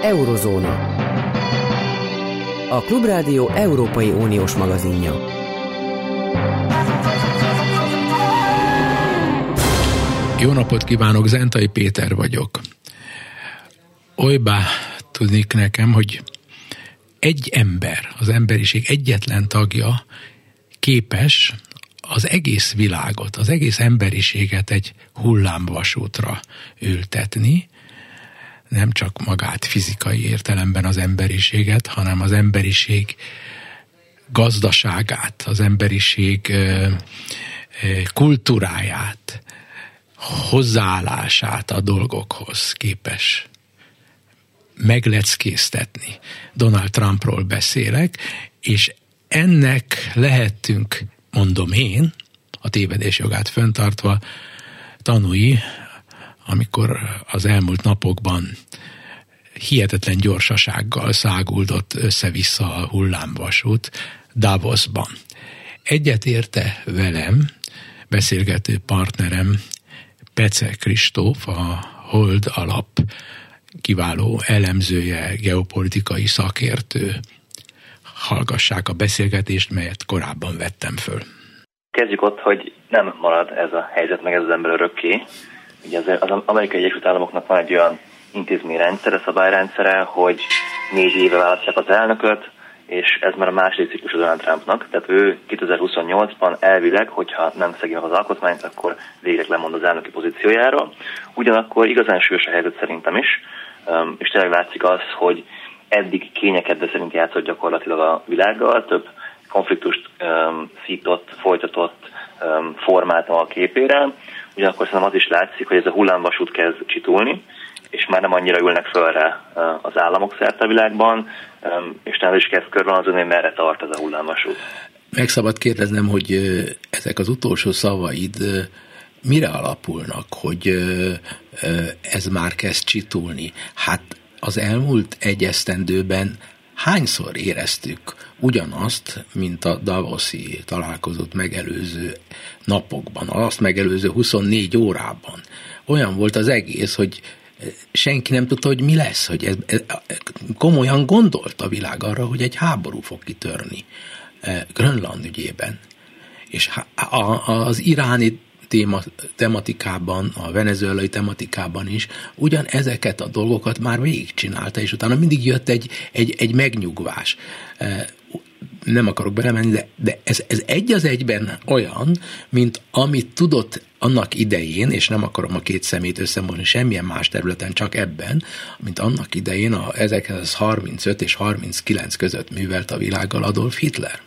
Eurozóna. A Klubrádió Európai Uniós magazinja. Jó napot kívánok, Zentai Péter vagyok. Olybá tudnék nekem, hogy egy ember, az emberiség egyetlen tagja képes az egész világot, az egész emberiséget egy hullámvasútra ültetni, nem csak magát fizikai értelemben az emberiséget, hanem az emberiség gazdaságát, az emberiség kultúráját, hozzáállását a dolgokhoz képes megleckéztetni. Donald Trumpról beszélek, és ennek lehettünk, mondom én, a tévedés jogát fenntartva, tanúi, amikor az elmúlt napokban hihetetlen gyorsasággal száguldott össze-vissza a hullámvasút Davosban. Egyetérte velem beszélgető partnerem Pece Kristóf, a Hold Alap kiváló elemzője, geopolitikai szakértő. Hallgassák a beszélgetést, melyet korábban vettem föl. Kezdjük ott, hogy nem marad ez a helyzet meg ez az ember örökké. Ugye az Amerikai Egyesült Államoknak van egy olyan intézményrendszere, szabályrendszere, hogy 4 éve választják az elnököt, és ez már a második ciklus Donald Trumpnak. Tehát ő 2028-ban elvileg, hogyha nem szegi meg az alkotmányt, akkor végleg lemond az elnöki pozíciójáról. Ugyanakkor igazán súlyos a helyzet szerintem is, és tényleg látszik az, hogy eddig kényekedve szerint játszott gyakorlatilag a világgal, több konfliktust szított, folytatott formátum a képére. Ugyanakkor szerintem az is látszik, hogy ez a hullámvasút kezd csitulni, és már nem annyira ülnek fölre az államok szerte a világban, és talán is kezd körvonalazni, hogy merre tart ez a hullámvasút. Meg szabad kérdeznem, hogy ezek az utolsó szavaid mire alapulnak, hogy ez már kezd csitulni? Hát az elmúlt egy esztendőben hányszor éreztük ugyanazt, mint a Davoszi találkozót megelőző napokban, azt megelőző 24 órában. Olyan volt az egész, hogy senki nem tudta, hogy mi lesz, hogy ez komolyan gondolt a világ arra, hogy egy háború fog kitörni Grönland ügyében. És az iráni tematikában, a venezuelai tematikában is ugyan ezeket a dolgokat már végigcsinálta, és utána mindig jött egy megnyugvás. Nem akarok belemenni, de ez egy az egyben olyan, mint amit tudott annak idején, és nem akarom a két szemét összemolni semmilyen más területen, csak ebben, mint annak idején a 1935 és 39 között művelt a világgal Adolf Hitler.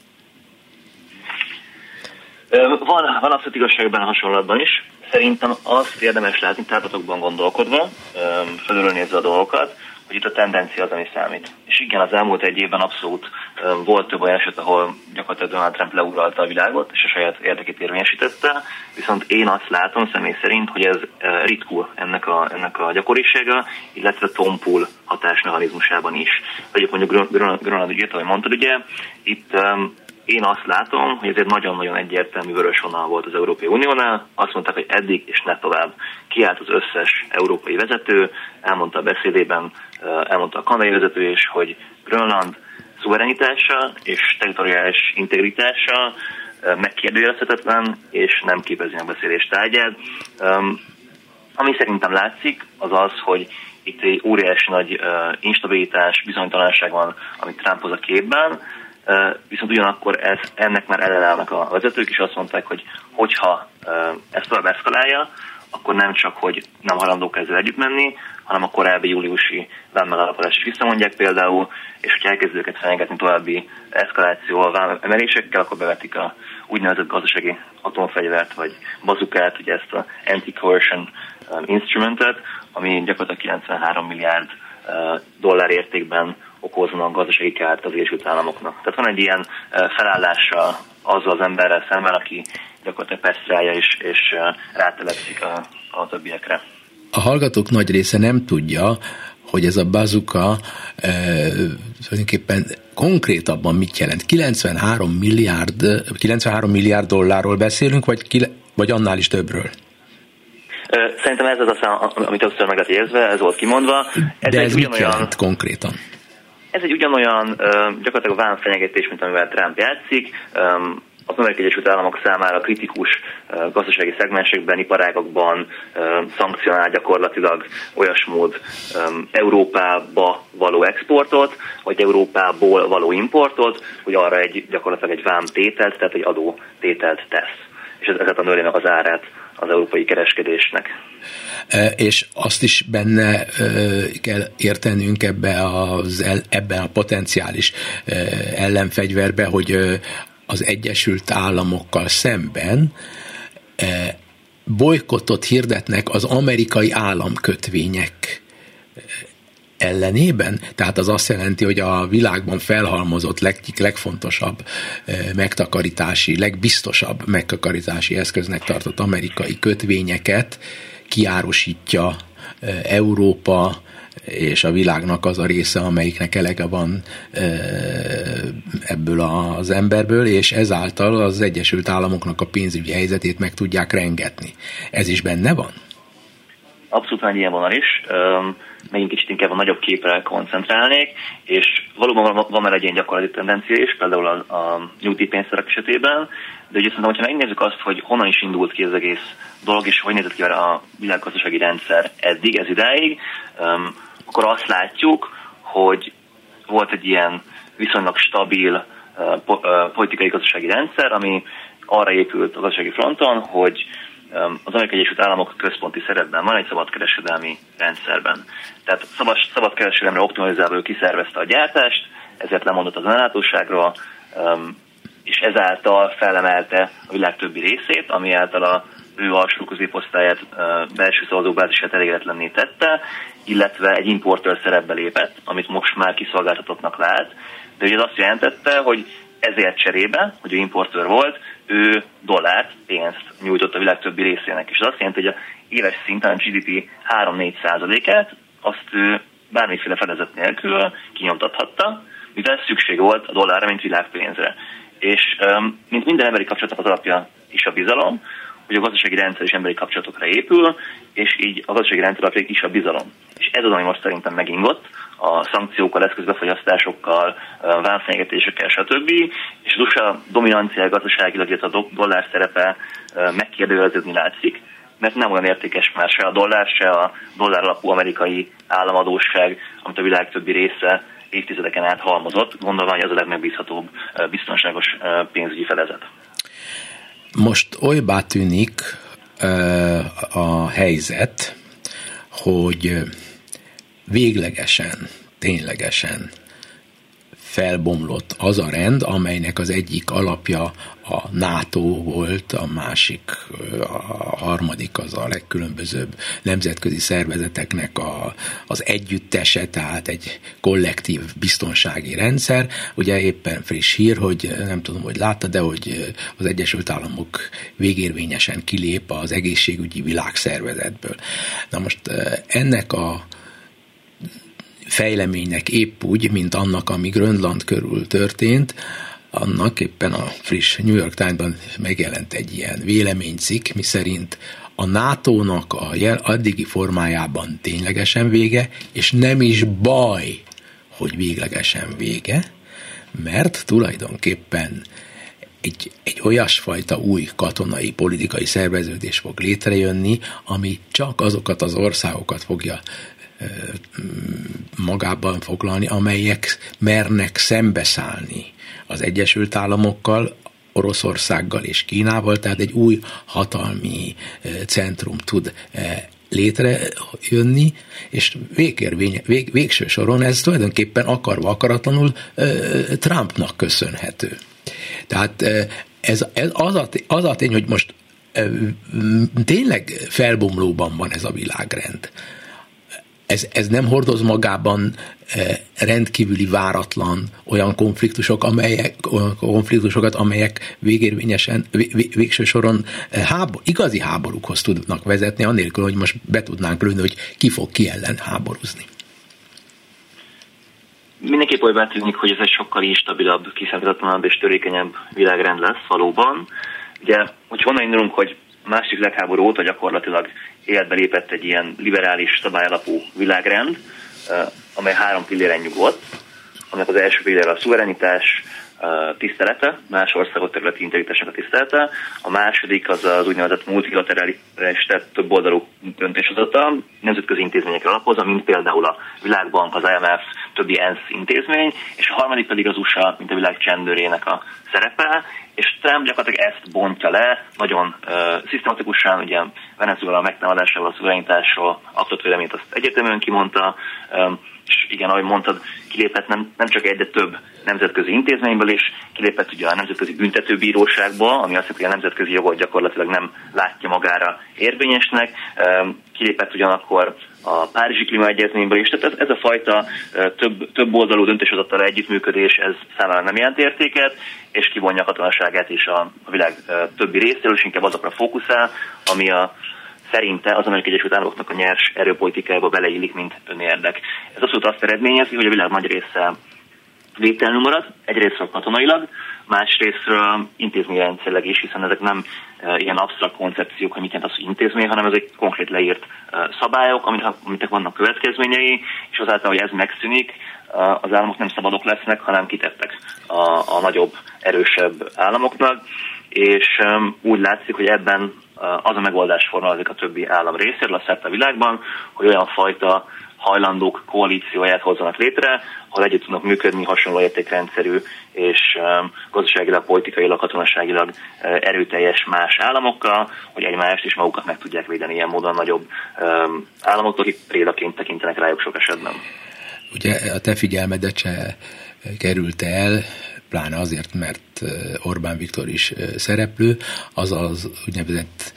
Van abszolút igazság ebben a hasonlatban is. Szerintem azt érdemes látni tárgyatokban gondolkodva, felülről nézve a dolgokat, hogy itt a tendencia az, ami számít. És igen, az elmúlt egy évben abszolút volt több olyan eset, ahol gyakorlatilag Donald Trump leuralta a világot, és a saját érdekét érvényesítette, viszont én azt látom személy szerint, hogy ez ritkul ennek a gyakorisága, illetve tompul hatásmechanizmusában is. Vagy mondjuk Grönland ügyét, ahogy mondtad, ugye, itt én azt látom, hogy ez egy nagyon-nagyon egyértelmű vörös vonal volt az Európai Uniónál. Azt mondták, hogy eddig és ne tovább. Kiállt az összes európai vezető, elmondta a beszédében, elmondta a kanadai vezető is, hogy Grönland szuverenitása és territoriális integritása megkérdőjelezhetetlen, és nem képezi a beszélés tárgyát. Ami szerintem látszik, az az, hogy itt egy óriási nagy instabilitás, bizonytalanság van, amit Trump hoz a képben, viszont ugyanakkor ennek már ellenállnak a vezetők, és azt mondták, hogy hogyha ezt tovább eszkalálja, akkor nem csak, hogy nem hajlandók ezzel együtt menni, hanem a korábbi júliusi vámmegállapodást is visszamondják például, és hogyha elkezd őket fenyegetni további eszkalációval, vámemelésekkel, akkor bevetik a úgynevezett gazdasági atomfegyvert, vagy bazukát, ugye ezt a anti-coercion instrumentet, ami gyakorlatilag 93 milliárd dollár értékben okozna a gazdasági kárt az Egyesült Államoknak. Tehát van egy ilyen felállása azzal az emberrel szemben, aki gyakorlatilag percrálja és rátelepszik a többiekre. A hallgatók nagy része nem tudja, hogy ez a bazuka tulajdonképpen konkrétabban mit jelent. 93 milliárd dollárról beszélünk, vagy annál is többről? Szerintem ez az a szám, amit többször meg lett érzve, ez volt kimondva. De ez mit jelent konkrétan? Ez egy ugyanolyan gyakorlatilag vámfenyegetés, mint amivel Trump játszik. Az Amerikai Egyesült Államok számára kritikus gazdasági szegmensekben, iparágakban szankcionál gyakorlatilag olyasmód Európába való exportot, vagy Európából való importot, hogy arra gyakorlatilag egy vámtételt, tehát egy adótételt tesz. És ezzel nöli meg az árát az európai kereskedésnek. És azt is benne kell értenünk ebben a potenciális ellenfegyverbe, hogy az Egyesült Államokkal szemben bolykottot hirdetnek az amerikai államkötvények ellenében. Tehát az azt jelenti, hogy a világban felhalmozott legfontosabb megtakarítási, legbiztosabb megtakarítási eszköznek tartott amerikai kötvényeket kiárusítja Európa és a világnak az a része, amelyiknek elege van ebből az emberből, és ezáltal az Egyesült Államoknak a pénzügyi helyzetét meg tudják rengetni. Ez is benne van? Abszolút egy ilyen vonal is. Megint kicsit inkább a nagyobb képre koncentrálnék, és valóban van már egy ilyen gyakorlati tendencia is, például a nyugdíjpénztárak esetében, de ugye szerintem, hogyha megnézzük azt, hogy honnan is indult ki ez egész dolog, és hogy nézett ki a világgazdasági rendszer eddig, ez idáig, akkor azt látjuk, hogy volt egy ilyen viszonylag stabil politikai gazdasági rendszer, ami arra épült a gazdasági fronton, hogy az Amerikai Egyesült Államok központi szerepben van egy szabadkereskedelmi rendszerben. Tehát szabadkereskedelemre optimalizálva kiszervezte a gyártást, ezért lemondott az önellátóságról, és ezáltal felemelte a világ többi részét, ami által a ő alsó középosztályát, belső szavazóbázisát elégedetlenné tette, illetve egy importőr szerepbe lépett, amit most már kiszolgáltatottnak lát. De ugye ez azt jelentette, hogy ezért cserébe, hogy ő importőr volt, ő dollárt, pénzt nyújtott a világ többi részének. És ez azt jelenti, hogy a éves szinten a GDP 3-4%-át azt ő bármiféle fedezet nélkül kinyomtathatta, mivel szükség volt a dollárra, mint világpénzre. És mint minden emberi kapcsolatnak az alapja is a bizalom, hogy a gazdasági rendszer is emberi kapcsolatokra épül, és így a gazdasági rendszer alapja is a bizalom. És ez az, ami most szerintem megingott, a szankciókkal, eszközbefogyasztásokkal, vámfenyegetésekkel, stb. És az USA dominanciája gazdaságilag, illetve a dollár szerepe megkérdőjeleződni látszik, mert nem olyan értékes már se a dollár, se a dollár alapú amerikai államadósság, amit a világ többi része évtizedeken át halmozott, gondolva, hogy ez a legmegbízhatóbb biztonságos pénzügyi fedezet. Most olybá tűnik a helyzet, hogy véglegesen, ténylegesen felbomlott az a rend, amelynek az egyik alapja a NATO volt, a másik, a harmadik az a legkülönbözőbb nemzetközi szervezeteknek az együttese, tehát egy kollektív biztonsági rendszer. Ugye éppen friss hír, hogy nem tudom, hogy láttad, de hogy az Egyesült Államok végérvényesen kilép az egészségügyi világszervezetből. Na most ennek a fejleménynek épp úgy, mint annak, ami Grönland körül történt, annak éppen a friss New York Times-ban megjelent egy ilyen véleménycikk, miszerint a NATO-nak a addigi formájában ténylegesen vége, és nem is baj, hogy véglegesen vége, mert tulajdonképpen egy olyasfajta új katonai, politikai szerveződés fog létrejönni, ami csak azokat az országokat fogja magában foglalni, amelyek mernek szembeszállni az Egyesült Államokkal, Oroszországgal és Kínával, tehát egy új hatalmi centrum tud létrejönni, és végső soron ez tulajdonképpen akarva akaratlanul Trumpnak köszönhető. Tehát ez az a tény, hogy most tényleg felbomlóban van ez a világrend. Ez nem hordoz magában rendkívüli váratlan olyan konfliktusokat, amelyek végérvényesen, végső soron igazi háborúkhoz tudnak vezetni, annélkül, hogy most be tudnánk lőni, hogy ki fog ki ellen háborúzni. Mindenképp olyan tűnik, hogy ez egy sokkal instabilabb, kiszámítatlanabb és törékenyebb világrend lesz valóban. Ugye, hogy honnan indulunk, hogy a második világháború óta gyakorlatilag életbe lépett egy ilyen liberális, szabályalapú világrend, amely 3 pilléren nyugodt, aminek az első pillér a szuverenitás tisztelete, más országok területi integritásnak a tisztelete, a második az az úgynevezett multilaterális, tehát több oldalú döntéshozatal, nemzetközi intézményekre alapozva, mint például a Világbank, az IMF, többi ENSZ intézmény, és a harmadik pedig az USA, mint a világ csendőrének a szerepe, és Trump gyakorlatilag ezt bontja le, nagyon szisztematikusan, ugye Venezuela megtámadásával, a szuverenitásról aktott véleményt azt egyértelműen kimondta, és igen, ahogy mondtad, kilépett nem csak egy, de több nemzetközi intézményből, és kilépett ugye a Nemzetközi Büntetőbíróságba, ami azt jelenti, hogy a nemzetközi jogot gyakorlatilag nem látja magára érvényesnek, kilépett ugyanakkor a Párizsi Klímaegyezményből is, tehát ez a fajta több oldalú döntéshozattal együttműködés, ez számára nem jelent értéket, és kivonja a katonaságát is a világ többi részéről, és inkább azokra fókuszál, ami szerinte az Amerikai Egyesült Államoknak a nyers erőpolitikájába beleillik, mint önérdek. Ez abszolút azt eredményezi, hogy a világ nagy része védtelenül marad, egyrésztről katonailag, másrésztről intézményrendszerileg is, hiszen ezek nem ilyen absztrakt koncepciók, hogy mit jelent az, hogy intézmény, hanem ezek konkrét leírt szabályok, aminek vannak következményei, és azáltal, hogy ez megszűnik, az államok nem szabadok lesznek, hanem kitettek a nagyobb, erősebb államoknak, és úgy látszik, hogy ebben az a megoldás formálódik a többi állam részéről a szerte világban, hogy olyan fajta hajlandók koalícióját hozzanak létre, ahol együtt tudnak működni hasonló értékrendszerű és gazdaságilag, politikailag, katonaságilag erőteljes más államokkal, hogy egymást és magukat meg tudják védeni ilyen módon nagyobb államoktól, akik prédaként tekintenek rájuk sok esetben. Ugye a te figyelmedet se került el, pláne azért, mert Orbán Viktor is szereplő, az az úgynevezett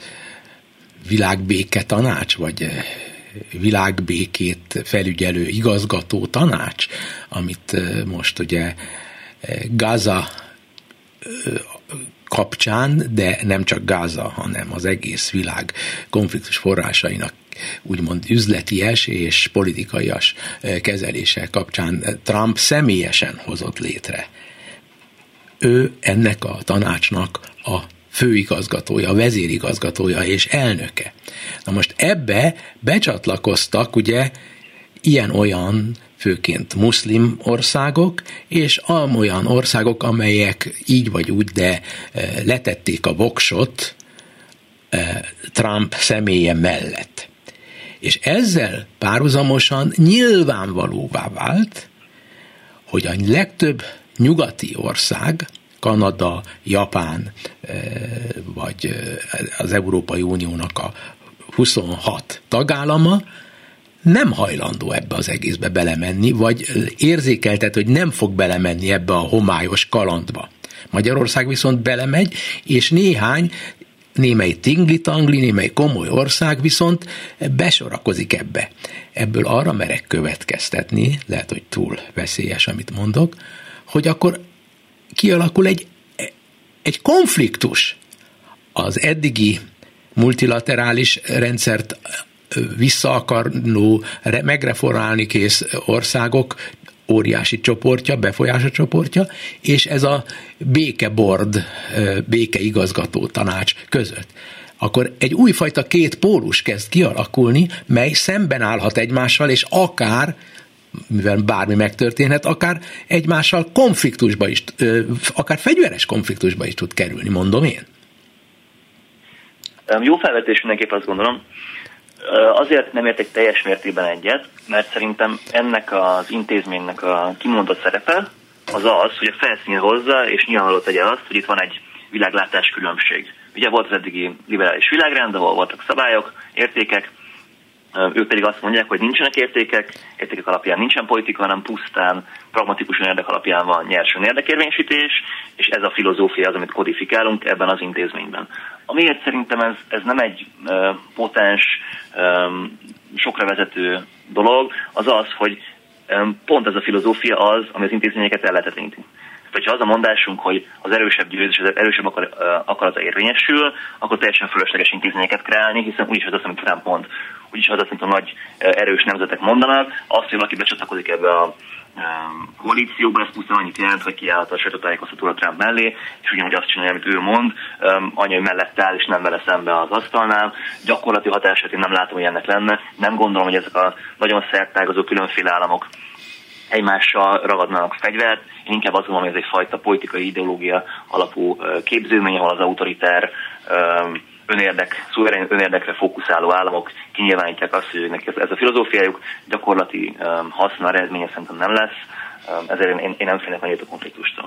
világbéke tanács, vagy világbékét felügyelő igazgató tanács, amit most ugye Gáza kapcsán, de nem csak Gáza, hanem az egész világ konfliktus forrásainak úgymond üzleties és politikaias kezelése kapcsán Trump személyesen hozott létre. Ő ennek a tanácsnak a főigazgatója, a vezérigazgatója és elnöke. Na most ebbe becsatlakoztak ugye ilyen-olyan főként muszlim országok, és olyan országok, amelyek így vagy úgy, de letették a voksot Trump személye mellett. És ezzel párhuzamosan nyilvánvalóvá vált, hogy a legtöbb nyugati ország, Kanada, Japán, vagy az Európai Uniónak a 26 tagállama nem hajlandó ebbe az egészbe belemenni, vagy érzékeltet, hogy nem fog belemenni ebbe a homályos kalandba. Magyarország viszont belemegy, és némely tingli-tangli, némely komoly ország viszont besorakozik ebbe. Ebből arra merek következtetni, lehet, hogy túl veszélyes, amit mondok, hogy akkor kialakul egy konfliktus az eddigi multilaterális rendszert vissza akarnó, megreformálni kész országok óriási csoportja, befolyásos csoportja, és ez a békeboard, békeigazgató tanács között. Akkor egy újfajta két pólus kezd kialakulni, mely szemben állhat egymással, és akár, mivel bármi megtörténhet, akár egymással konfliktusba is, akár fegyveres konfliktusba is tud kerülni, mondom én. Jó felvetés, mindenképp azt gondolom. Azért nem értek teljes mértékben egyet, mert szerintem ennek az intézménynek a kimondott szerepe az az, hogy a felszínre hozza, és nyilvánvaló tegye azt, hogy itt van egy világlátás különbség. Ugye volt az eddigi liberális világrend, ahol voltak szabályok, értékek, ők pedig azt mondják, hogy nincsenek értékek alapján nincsen politika, hanem pusztán pragmatikus érdek alapján van nyers érdekérvényesítés, és ez a filozófia az, amit kodifikálunk ebben az intézményben. Amiért szerintem ez nem egy potens, sokra vezető dolog, az az, hogy pont ez a filozófia az, ami az intézményeket ellehetetleníti. Hogyha az a mondásunk, hogy az erősebb győzés, az erősebb akarata érvényesül, akkor teljesen fölösleges intézményeket kreálni, hiszen úgyis az azt, amit Trump mond, úgyis az azt, amit a nagy erős nemzetek mondanak, azt, hogy valaki becsatlakozik ebbe a koalícióban, ez pusztán annyit jelent, hogy kiállhat a sajtótájékoztatóra Trump mellé, és ugyanúgy azt csinálja, amit ő mond, annyi, hogy mellett áll, és nem vele szembe az asztalnál. Gyakorlati hatását én nem látom, hogy ennek lenne. Nem gondolom, hogy ezek a nagyon szertágazó különféle államok egymással ragadnának fegyvert. Én inkább azt gondolom, hogy ez egyfajta politikai ideológia alapú képződmény, ahol az autoritár szuverén önérdekre fókuszáló államok kinyilvánítják azt, hogy nekik ez a filozófiájuk, gyakorlati haszna, eredménye szerintem nem lesz, ezért én nem félek nagyot a konfliktustól.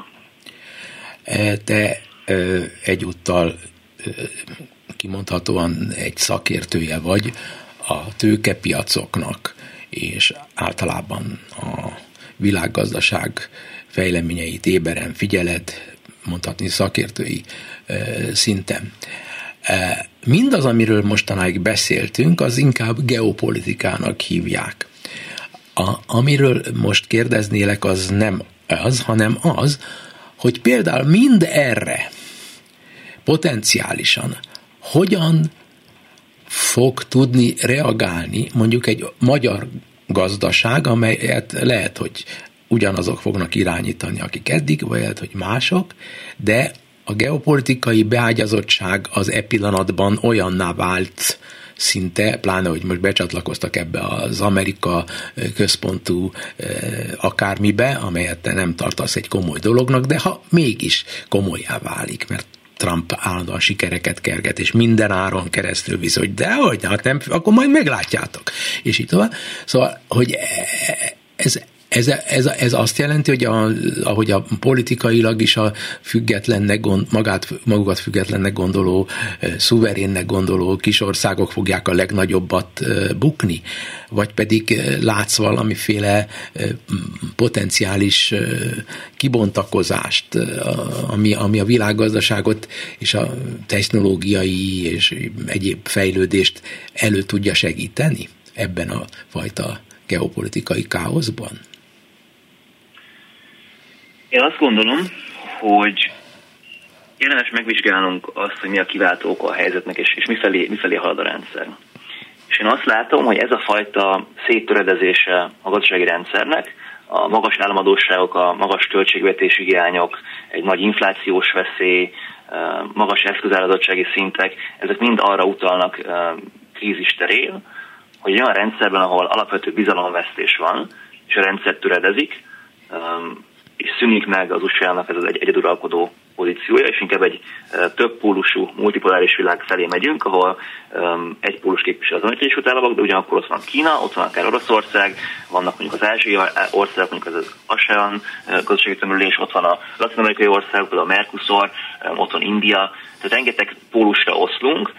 Te egyúttal kimondhatóan egy szakértője vagy a tőkepiacoknak, és általában a világgazdaság fejleményeit éberen figyeled, mondhatni szakértői szinten. Mindaz, amiről mostanáig beszéltünk, az inkább geopolitikának hívják. Amiről most kérdeznélek, az nem az, hanem az, hogy például mind erre potenciálisan hogyan fog tudni reagálni mondjuk egy magyar gazdaság, amelyet lehet, hogy ugyanazok fognak irányítani, akik eddig, vagy lehet, hogy mások, de a geopolitikai beágyazottság az pillanatban olyanná vált szinte, pláne, hogy most becsatlakoztak ebbe az Amerika központú akármibe, amelyet te nem tartasz egy komoly dolognak, de ha mégis komolyá válik, mert Trump állandóan sikereket kerget, és minden áron keresztül visz, hogy dehogy, hát nem, akkor majd meglátjátok. És így tovább. Szóval, hogy ez azt jelenti, hogy ahogy a politikailag is a függetlennek magukat függetlennek gondoló, szuverénnek gondoló kisországok fogják a legnagyobbat bukni? Vagy pedig látsz valamiféle potenciális kibontakozást, ami a világgazdaságot és a technológiai és egyéb fejlődést elő tudja segíteni ebben a fajta geopolitikai káoszban? Én azt gondolom, hogy érdemes megvizsgálnunk azt, hogy mi a kiváltó oka a helyzetnek, és mifelé halad a rendszer. És én azt látom, hogy ez a fajta széttöredezése a gazdasági rendszernek, a magas államadósságok, a magas költségvetési hiányok, egy nagy inflációs veszély, magas eszközáradottsági szintek, ezek mind arra utalnak krízis terén, hogy olyan rendszerben, ahol alapvető bizalomvesztés van, és a rendszer töredezik, és szűnik meg az USA-nak ez az egyeduralkodó pozíciója, és inkább egy többpólusú, multipoláris világ felé megyünk, ahol egy pólus képvisel az Amerikai Egyesült Államok, de ugyanakkor ott van Kína, ott van akár Oroszország, vannak mondjuk az ázsiai országok, mondjuk az ASEAN gazdasági tömörülés, ott van a latin-amerikai országok, a Mercosur, ott van India, tehát rengeteg pólusra oszlunk.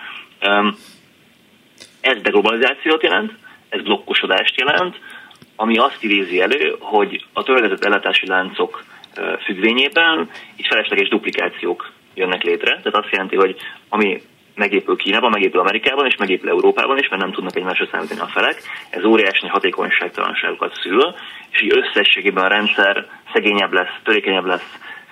Ez deglobalizációt jelent, ez blokkosodást jelent, ami azt idézi elő, hogy a töredezett ellátási láncok függvényében itt felesleges duplikációk jönnek létre. Tehát azt jelenti, hogy ami megépül Kínában, megépül Amerikában, és megépül Európában is, mert nem tudnak egymásra számítani a felek. Ez óriási hatékonyságtalanságokat szül, és így összességében a rendszer szegényebb lesz, törékenyebb lesz,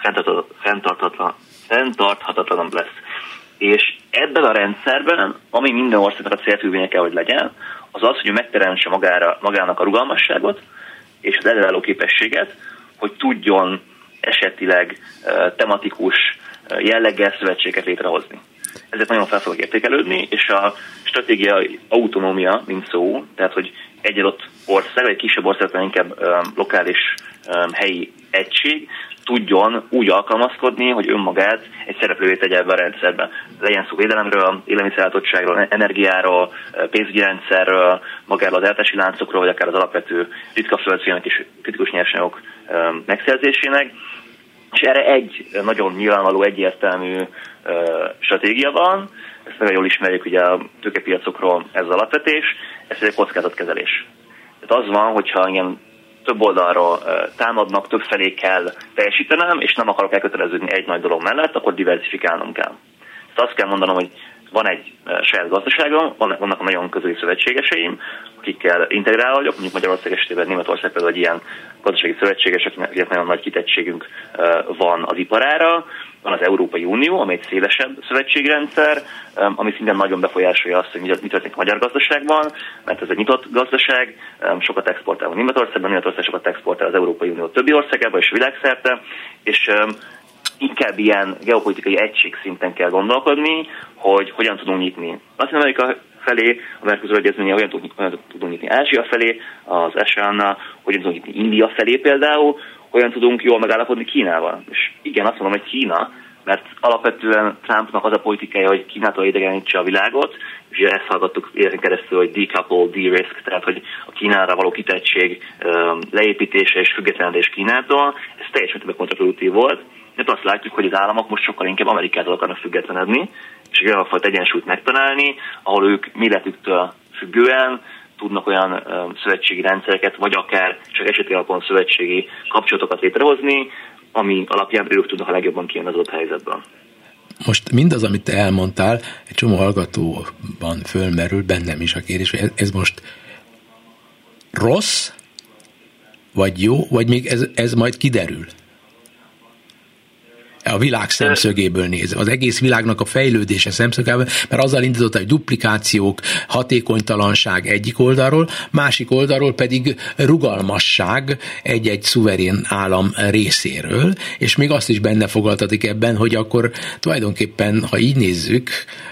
fenntarthatatlanabb lesz. És ebben a rendszerben, ami minden országnak a célfüggvénye kell, hogy legyen, az az, hogy megteremtse magának a rugalmasságot és az ellenálló képességet, hogy tudjon esetileg tematikus jelleggel szövetséget létrehozni. Ezek nagyon fel fognak értékelődni, és a stratégiai autonómia, mint szó, tehát hogy egy adott ország, vagy egy kisebb ország, inkább lokális helyi egység tudjon úgy alkalmazkodni, hogy önmagát egy szereplővé tegye ebben a rendszerben. Legyen szó védelemről, élelmiszerellátottságról, energiáról, pénzügyi rendszerről, magáról az ellátási láncokról, vagy akár az alapvető ritka földfémek és kritikus nyersanyagok megszerzésének. És erre egy nagyon nyilvánvaló, egyértelmű stratégia van, ezt nagyon jól ismerjük ugye a tőkepiacokról, ez az alapvetés, ez egy kockázatkezelés. Tehát az van, hogyha ilyen több oldalról támadnak, több felé kell teljesítenem, és nem akarok elköteleződni egy nagy dolog mellett, akkor diversifikálnom kell. Tehát azt kell mondanom, hogy van egy saját gazdaságom, vannak nagyon közeli szövetségeseim, akikkel integrálva vagyok, mondjuk Magyarország esetében Németország például egy ilyen gazdasági szövetségesek, nagyon nagy kitettségünk van az iparára, van az Európai Unió, amely egy szélesebb szövetségrendszer, ami szintén nagyon befolyásolja azt, hogy mi történik a magyar gazdaságban, mert ez egy nyitott gazdaság, sokat exportál a Németország sokat exportál az Európai Unió többi országába és világszerte, és inkább ilyen geopolitikai egység szinten kell gondolkodni, hogy hogyan tudunk nyitni Latin-Amerika felé, a Mercosur egyezménye, hogyan tudunk nyitni Ázsia felé, az ASEAN-nal, hogyan tudunk nyitni India felé például, hogyan tudunk jól megállapodni Kínával. És igen, azt mondom, hogy Kína, mert alapvetően Trumpnak az a politikája, hogy Kínától idegenítse a világot, és ezt hallgattuk éveken keresztül, hogy decouple, de-risk, tehát hogy a Kínára való kitettség leépítése és függetlenedés Kínától, ez teljesen többek kontraproduktív volt. De azt látjuk, hogy az államok most sokkal inkább Amerikától akarnak függetlenedni, és egy olyan fajta egyensúlyt megtalálni, ahol ők milletüktől függően tudnak olyan szövetségi rendszereket, vagy akár csak eseti alapon szövetségi kapcsolatokat létrehozni, ami alapján ők tudnak a legjobban kijönni az adott helyzetben. Most mindaz, amit te elmondtál, egy csomó hallgatóban fölmerül, bennem is a kérdés, hogy ez most rossz, vagy jó, vagy még ez majd kiderül? A világ szemszögéből nézve, az egész világnak a fejlődése szemszögéből, mert azzal indított, hogy duplikációk, hatékonytalanság egyik oldalról, másik oldalról pedig rugalmasság egy-egy szuverén állam részéről, és még azt is benne foglaltatik ebben, hogy akkor tulajdonképpen, ha így nézzük,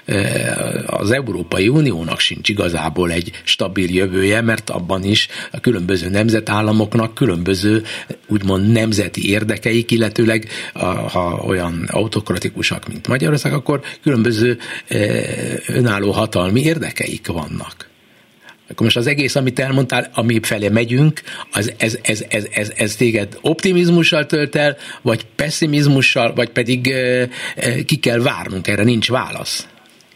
az Európai Uniónak sincs igazából egy stabil jövője, mert abban is a különböző nemzetállamoknak különböző úgymond nemzeti érdekeik, illetőleg ha olyan autokratikusak, mint Magyarország, akkor különböző önálló hatalmi érdekeik vannak. Akkor most az egész, amit elmondtál, ami felé megyünk, ez téged optimizmussal tölt el, vagy pessimizmussal, vagy pedig ki kell várnunk, erre nincs válasz?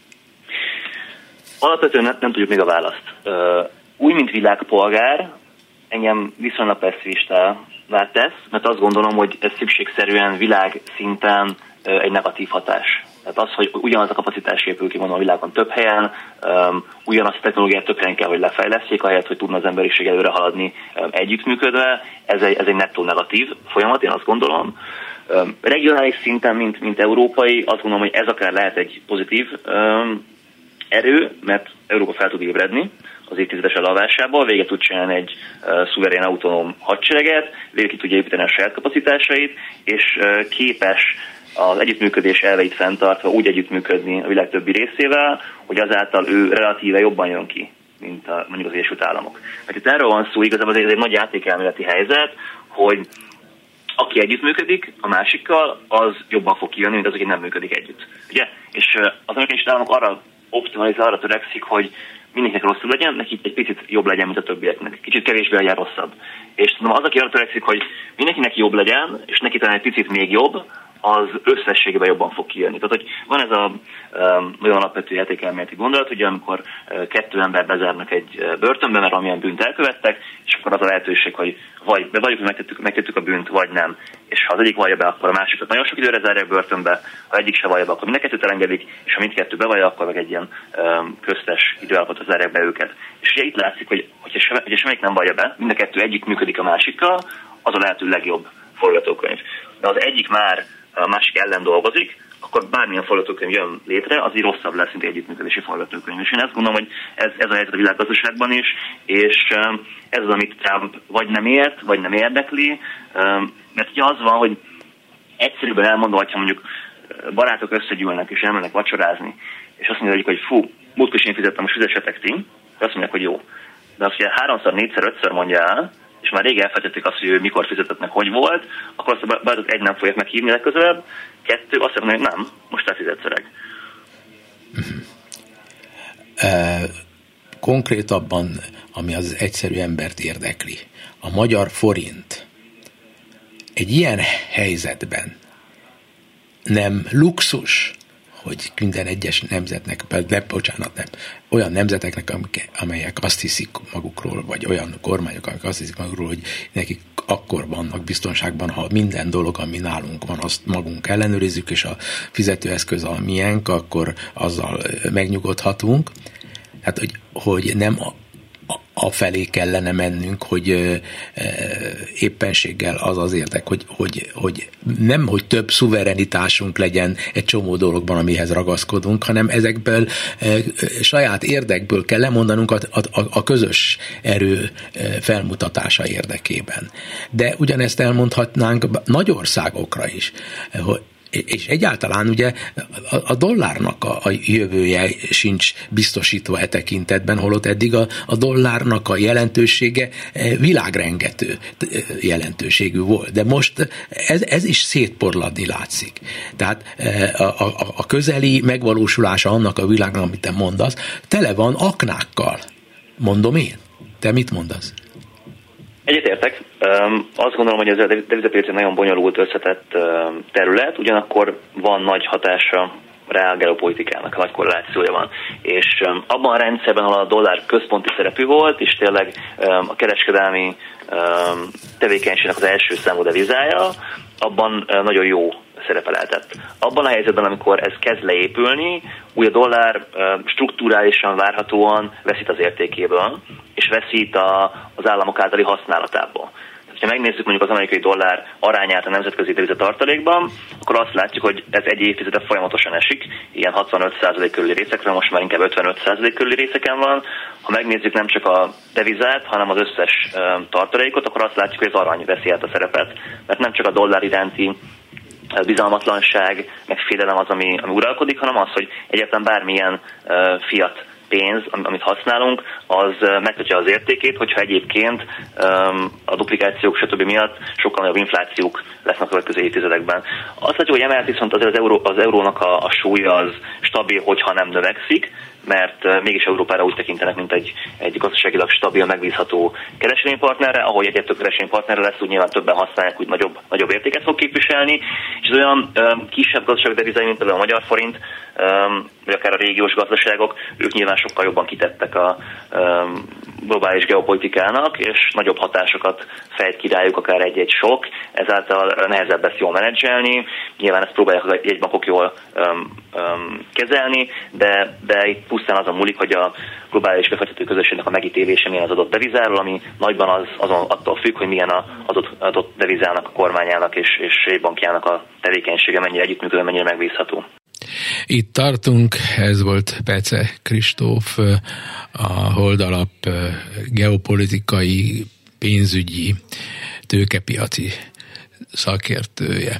Alapvetően nem tudjuk még a választ. Úgy, mint világpolgár, engem viszonylag pessimistává tesz, mert azt gondolom, hogy ez szükségszerűen világszinten egy negatív hatás. Tehát az, hogy ugyanaz a kapacitás épül ki, mondom, a világon több helyen, ugyanazt a technológiát több helyen kell, hogy lefejlesztjék, ahelyett, hogy tudna az emberiség előre haladni együttműködve. Ez egy nettó negatív folyamat, én azt gondolom. Regionális szinten, mint európai, azt gondolom, hogy ez akár lehet egy pozitív erő, mert Európa fel tud ébredni az évtizedes elalvásából, véget tud csinálni egy szuverén autonóm hadsereget, végig ki tudja építeni a saját kapacitásait, és képes az együttműködés elveit fenntartva úgy együttműködni a világ többi részével, hogy azáltal ő relatíve jobban jön ki, mint mondjuk az Egyesült Államok. Mert itt erről van szó, igazából ez egy nagy játékelméleti helyzet, hogy aki együttműködik a másikkal, az jobban fog kijönni, mint az, aki nem működik együtt. Ugye? És az Egyesült Államok arra optimalizál, arra törekszik, hogy mindenkinek rosszabb legyen, neki egy picit jobb legyen, mint a többieknek. Kicsit kevésbé legyen rosszabb. És tudom, az, aki arra törekszik, hogy mindenkinek jobb legyen, és neki talán egy picit még jobb, az összességében jobban fog kijönni. Tehát, hogy van ez a nagyon alapvető játékelméleti gondolat, ugye amikor 2 ember bezárnak egy börtönbe, mert valamilyen bűnt elkövettek, és akkor az a lehetőség, hogy vagy bevalljuk, hogy megtettük a bűnt, vagy nem. És ha az egyik vallja be, akkor a másikat nagyon sok időre zárják börtönbe, ha egyik se vallja be, akkor mind a kettőt elengedik, és ha mindkettő bevallja, akkor meg egy ilyen köztes időállapotra zárják be őket. És ugye itt látszik, hogy semmelyik nem vallja be, mind a kettő együtt működik a másikkal, az a lehető legjobb forgatókönyv. De az egyik már a másik ellen dolgozik, akkor bármilyen forgatókönyv jön létre, az így rosszabb lesz, mint egy együttműködési forgatókönyv. És én ezt gondolom, hogy ez a helyzet a világgazdaságban is, és ez az, amit Trump vagy nem ért, vagy nem érdekli, mert ugye az van, hogy egyszerűbben elmondva, hogyha mondjuk barátok összegyűlnek és elmennek vacsorázni, és azt mondják, hogy fú, múltkor is én fizettem, most fizessetek ti, azt mondják, hogy jó. De azt ugye 3-szor, 4-szer, 5-ször mondja el, és már rég elfelejtették azt, hogy ő mikor fizetett meg, hogy volt, akkor azt a barátok 1 nem fogják meghívni legközelebb, 2 azt mondja, hogy nem, most te fizetsz öreg. Konkrétabban, ami az egyszerű embert érdekli, a magyar forint egy ilyen helyzetben nem luxus, hogy minden egyes nemzetnek, olyan nemzeteknek, amelyek azt hiszik magukról, vagy olyan kormányok, amik azt hiszik magukról, hogy nekik akkor vannak biztonságban, ha minden dolog, ami nálunk van, azt magunk ellenőrizzük, és a fizetőeszköz a miénk, akkor azzal megnyugodhatunk. Hát, hogy nem afelé kellene mennünk, hogy éppenséggel az érdek, hogy nem, hogy több szuverenitásunk legyen egy csomó dologban, amihez ragaszkodunk, hanem ezekből saját érdekből kell lemondanunk a közös erő felmutatása érdekében. De ugyanezt elmondhatnánk nagy országokra is, és egyáltalán ugye a dollárnak a jövője sincs biztosítva e tekintetben, holott eddig a dollárnak a jelentősége világrengető jelentőségű volt. De most ez is szétporladni látszik. Tehát a közeli megvalósulása annak a világnak, amit te mondasz, tele van aknákkal. Mondom én. Te mit mondasz? Egyetértek. Azt gondolom, hogy ez a devizapiac egy nagyon bonyolult, összetett terület, ugyanakkor van nagy hatása reál geopolitikának, nagy korrelációja van. És abban a rendszerben, ahol a dollár központi szerepű volt, és tényleg a kereskedelmi tevékenységnek az első számú devizája, abban nagyon jó szerepe lehetett. Abban a helyzetben, amikor ez kezd leépülni, úgy a dollár strukturálisan várhatóan veszít az értékéből, és veszít az államok általi használatából. Ha megnézzük mondjuk az amerikai dollár arányát a nemzetközi devizatartalékban, akkor azt látjuk, hogy ez egy évtizede folyamatosan esik, ilyen 65% körüli részekről, most már inkább 55% körüli részeken van. Ha megnézzük nem csak a devizát, hanem az összes tartalékot, akkor azt látjuk, hogy az arany veszi át a szerepet, mert nem csak a dollár iránti bizalmatlanság, meg félelem az, ami uralkodik, hanem az, hogy egyáltalán bármilyen fiat pénz, amit használunk, az megtartja az értékét, hogyha egyébként a duplikációk stb. Miatt sokkal nagyobb inflációk lesznek a következő évtizedekben. Azt látjuk, hogy emellett viszont azért az eurónak a súlya az stabil, hogyha nem növekszik, mert mégis Európára úgy tekintenek, mint egy gazdaságilag stabil, megbízható kereskedelmi partnerre, ahogy egy több kereskedelmi partnerre lesz, úgy nyilván többen használják, úgy nagyobb értéket fog képviselni, és az olyan kisebb gazdaság devizái, mint például a magyar forint, vagy akár a régiós gazdaságok, ők nyilván sokkal jobban kitettek a globális geopolitikának, és nagyobb hatásokat fejt ki rájuk akár egy-egy sok, ezáltal nehezebb ezt jól menedzselni. Nyilván ezt próbálják a jegybankok jól kezelni, de itt pusztán azon múlik, hogy a globális befektető közösségnek a megítélése milyen az adott devizáról, ami nagyban azon attól függ, hogy milyen az adott devizának a kormányának és jegybankjának a tevékenysége, mennyire együttműködő, mennyire megbízható. Itt tartunk, ez volt Pece Kristóf, a Holdalap geopolitikai, pénzügyi, tőkepiaci szakértője.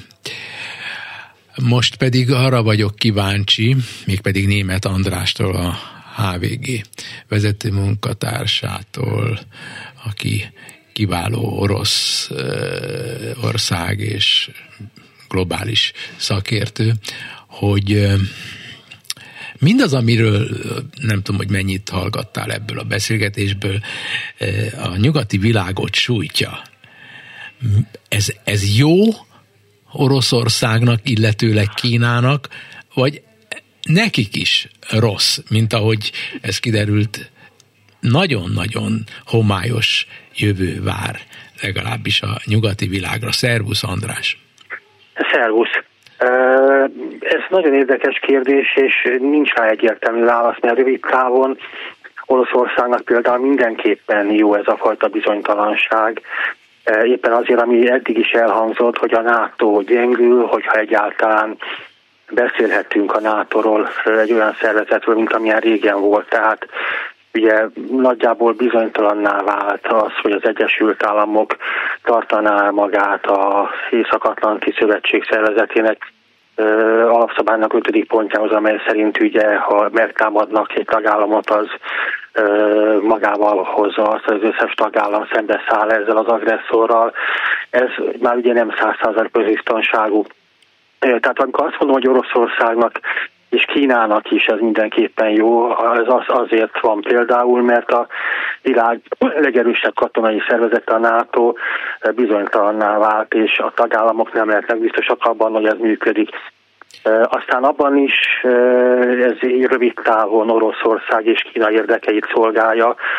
Most pedig arra vagyok kíváncsi, mégpedig Németh Andrástól, a HVG vezető munkatársától, aki kiváló orosz ország és globális szakértő, hogy mindaz, amiről nem tudom, hogy mennyit hallgattál ebből a beszélgetésből, a nyugati világot sújtja. Ez jó Oroszországnak, illetőleg Kínának, vagy nekik is rossz, mint ahogy ez kiderült, nagyon-nagyon homályos jövő vár, legalábbis a nyugati világra. Szervusz, András! Szervusz! Ez nagyon érdekes kérdés, és nincs rá egyértelmű válasz, mert rövid távon Oroszországnak például mindenképpen jó ez a fajta bizonytalanság. Éppen azért, ami eddig is elhangzott, hogy a NATO gyengül, hogyha egyáltalán beszélhetünk a NATO-ról, egy olyan szervezetről, mint amilyen régen volt. Tehát ugye nagyjából bizonytalanná vált az, hogy az Egyesült Államok tartaná magát az Észak-Atlanti Szövetség szervezetének alapszabálynak 5. pontjához, amely szerint ugye, ha megtámadnak egy tagállamot, az magával hozza azt, hogy az összes tagállam szembeszáll ezzel az agresszorral. Ez már ugye nem 100% biztonságú. Tehát amikor azt mondom, hogy Oroszországnak és Kínának is ez mindenképpen jó, ez azért van például, mert a világ legerősebb katonai szervezete, a NATO bizonytalanná vált, és a tagállamok nem lehetnek biztosak abban, hogy ez működik. Aztán abban is ez rövid távon Oroszország és Kína érdekeit szolgálja,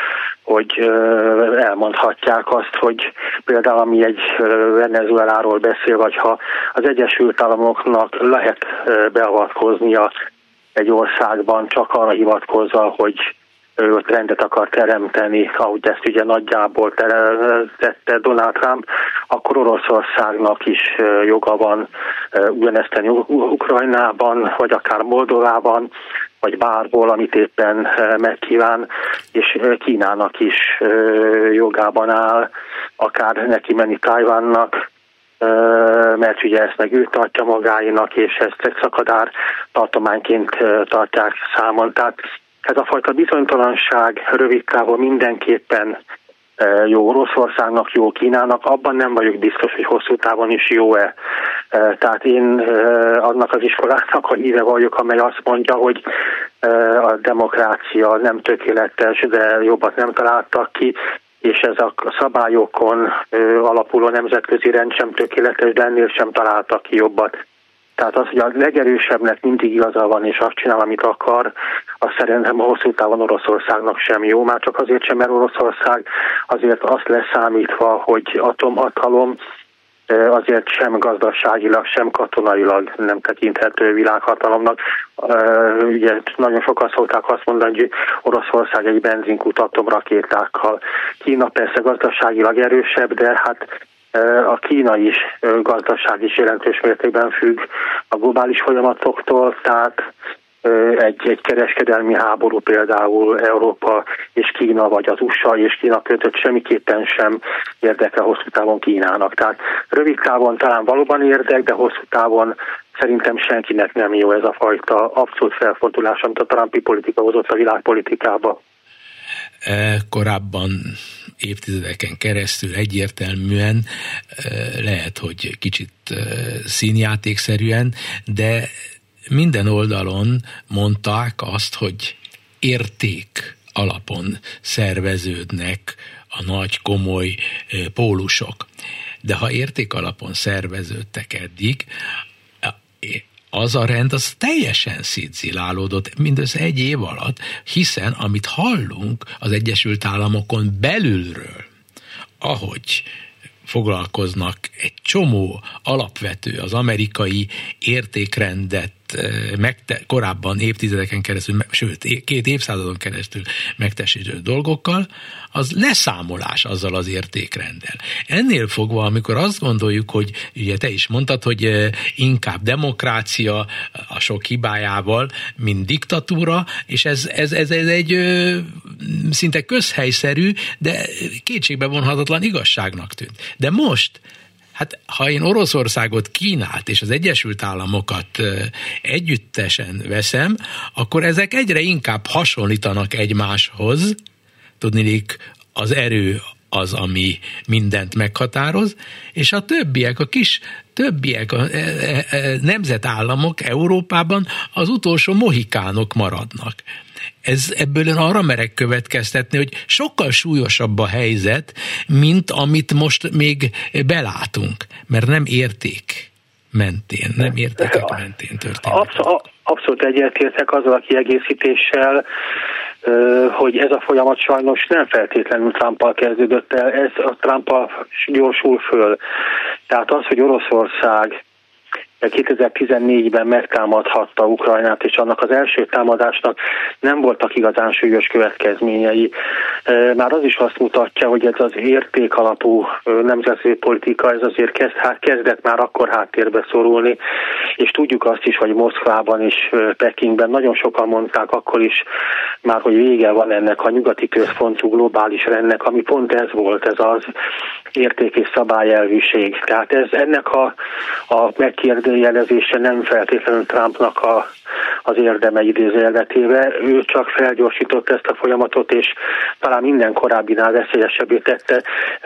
hogy elmondhatják azt, hogy például ami egy Venezueláról beszél, vagy ha az Egyesült Államoknak lehet beavatkoznia egy országban, csak arra hivatkozva, hogy ő ott rendet akar teremteni, ahogy ezt ugye nagyjából tette Donald Trump, akkor Oroszországnak is joga van ugyanezt tenni Ukrajnában, vagy akár Moldovában, vagy bárhol, amit éppen megkíván, és Kínának is jogában áll, akár neki menni Tajvannak, mert ugye ezt meg ő tartja magáinak, és ezt egy szakadár tartományként tartják számon. Tehát ez a fajta bizonytalanság rövid távon mindenképpen jó Oroszországnak, jó Kínának, abban nem vagyok biztos, hogy hosszú távon is jó-e. Tehát én annak az iskolának a híve vagyok, amely azt mondja, hogy a demokrácia nem tökéletes, de jobbat nem találtak ki, és ez a szabályokon alapuló nemzetközi rend sem tökéletes, de ennél sem találtak ki jobbat. Tehát az, hogy a legerősebbnek mindig igaza van, és azt csinál, amit akar, azt szerintem a hosszú távon Oroszországnak sem jó, már csak azért sem, mert Oroszország azért azt leszámítva, hogy atomhatalom, azért sem gazdaságilag, sem katonailag nem tekinthető világhatalomnak. Ugye nagyon sokan szokták azt mondani, hogy Oroszország egy benzinkút atomrakétákkal. Kína persze gazdaságilag erősebb, de hát a kínai gazdaság is jelentős mértékben függ a globális folyamatoktól, tehát egy kereskedelmi háború például Európa és Kína, vagy az USA és Kína között semmiképpen sem érdekel hosszú távon Kínának. Tehát rövid távon talán valóban érdek, de hosszú távon szerintem senkinek nem jó ez a fajta abszolút felfordulás, amit a trumpi politika hozott a világpolitikába. Korábban évtizedeken keresztül egyértelműen, lehet, hogy kicsit színjátékszerűen, de minden oldalon mondták azt, hogy érték alapon szerveződnek a nagy, komoly pólusok. De ha érték alapon szerveződtek eddig, az a rend az teljesen szétzilálódott mindössze egy év alatt, hiszen amit hallunk az Egyesült Államokon belülről, ahogy foglalkoznak egy csomó alapvető az amerikai értékrendet korábban évtizedeken keresztül, sőt 2 évszázadon keresztül megtestesítő dolgokkal, az leszámolás azzal az értékrenddel. Ennél fogva, amikor azt gondoljuk, hogy ugye te is mondtad, hogy inkább demokrácia a sok hibájával, mint diktatúra, és ez egy szinte közhelyszerű, de kétségbe vonhatatlan igazságnak tűnt. De most hát ha én Oroszországot, Kínát és az Egyesült Államokat együttesen veszem, akkor ezek egyre inkább hasonlítanak egymáshoz. Tudniillik, az erő az, ami mindent meghatároz, és a többiek, a nemzetállamok Európában az utolsó mohikánok maradnak. Ebből én arra merek következtetni, hogy sokkal súlyosabb a helyzet, mint amit most még belátunk, mert nem érték mentén, nem értékek mentén történik. Abszolút egyetértek azzal a kiegészítéssel, hogy ez a folyamat sajnos nem feltétlenül Trumpal kezdődött el, ez a Trumpal gyorsul föl. Tehát az, hogy Oroszország 2014-ben megtámadhatta Ukrajnát, és annak az első támadásnak nem voltak igazán súlyos következményei. Már az is azt mutatja, hogy ez az értékalapú nemzetközi politika, ez azért kezdett már akkor háttérbe szorulni, és tudjuk azt is, hogy Moszkvában és Pekingben nagyon sokan mondták akkor is már, hogy vége van ennek a nyugati központú globális rendnek, ami pont ez volt, ez az érték és szabályelvűség. Tehát ennek a megkérdőjelezése nem feltétlenül Trumpnak az érdeme idézőjelvetéve. Ő csak felgyorsított ezt a folyamatot, és talán minden korábbinál veszélyesebbé tette,